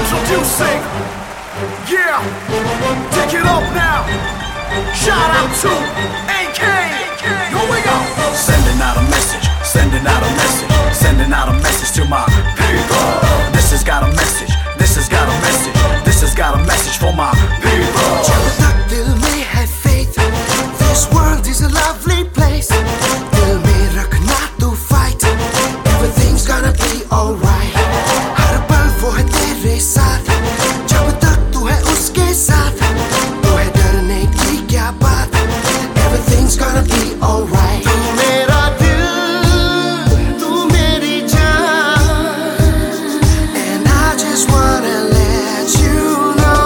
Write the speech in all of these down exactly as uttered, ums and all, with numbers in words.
Introducing, yeah, take it up now. Shout out to A K. Here we go. Sending out a message, sending out a message, sending out a message to my people. This has got a message, this has got a message, this has got a message for my people. जब तक दिल में है faith, this world is a lovely place. दिल में रखना तू fight, everything's gonna be alright. हर पल वो है तेरे साथ, जब तक तू है उसके साथ, तो है डरने की क्या बात, everything's gonna be alright. तू मेरा दिल, तू मेरी जान, and I just wanna let you know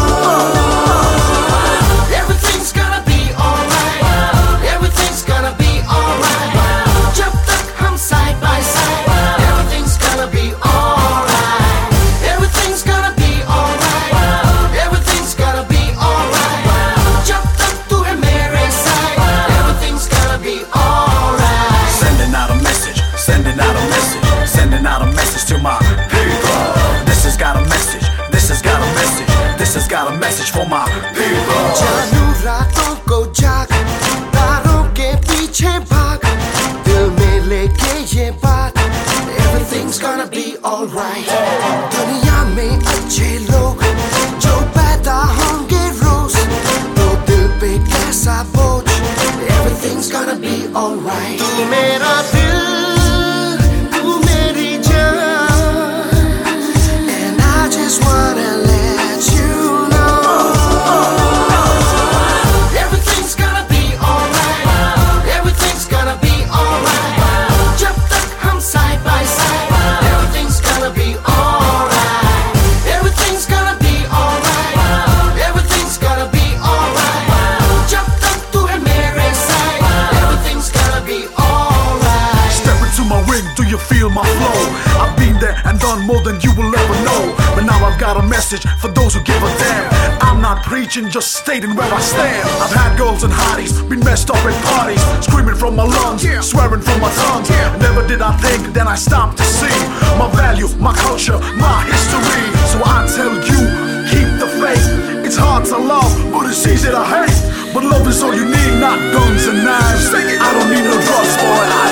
everything's gonna be alright, everything's gonna be alright. जब तक हम side by side, everything's gonna be alright, everything's gonna be alright, everything's gonna be alright. जब तक तू है मेरे side, everything's gonna be alright. Sending out a message, sending out a message, sending out a message to my people. This has got a message, this has got a message, this has got a message for my people. जानू रातों को जाग, तारों के पीछे भाग, दिल में लेके ये बात, everything's gonna be alright. दुनिया में अच्छे लोग जो पैदा होंगे रोज, तो दिल पे कैसा बोझ, everything's gonna be alright. तू मेरा दिल, तू मेरी जान, and I just wanna let you know everything's gonna be alright, everything's gonna be alright. जब तक हम side by side, everything's gonna be alright, everything's gonna be alright, everything's gonna be alright. जब तक तू है मेरे side, everything's gonna be alright. Step into my ring, do you feel my flow? I've been there and done more than you will ever know. But now I've got a message for those who give a damn. I'm not preaching, just stating where I stand. I've had girls and hotties, been messed up at parties, screaming from my lungs, swearing from my tongue. Never did I think, then I stopped to see my value, my culture, my history. So I tell you, keep the faith. It's hard to love, but it's easy to hate. But love is all you need, not guns and knives. I don't need no drugs, boy. I